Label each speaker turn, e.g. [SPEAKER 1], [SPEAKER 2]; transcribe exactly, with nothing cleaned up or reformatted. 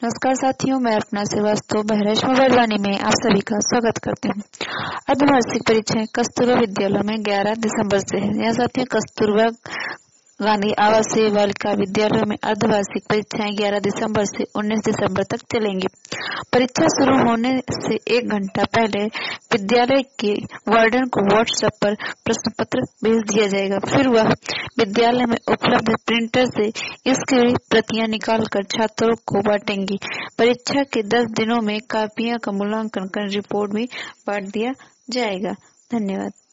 [SPEAKER 1] नमस्कार साथियों, मैं अपना श्रीवास्तव बहराइच मोबाइल वाणी में आप सभी का स्वागत करती हूँ। अर्धवार्षिक परीक्षाएं कस्तूरबा विद्यालय में ग्यारह दिसंबर से है। यहाँ साथियों कस्तूरबा गांधी आवासीय बालिका विद्यालयों में अर्धवार्षिक परीक्षाएं ग्यारह दिसंबर से उन्नीस दिसंबर तक चलेंगी। परीक्षा शुरू होने से एक घंटा पहले विद्यालय के वार्डन को व्हाट्सएप पर प्रश्न पत्र भेज दिया जाएगा। फिर वह विद्यालय में उपलब्ध प्रिंटर से इसकी प्रतियां निकालकर छात्रों को बांटेंगी। परीक्षा के दस दिनों में कॉपियों का मूल्यांकन कर रिपोर्ट भी बांट दिया जाएगा। धन्यवाद।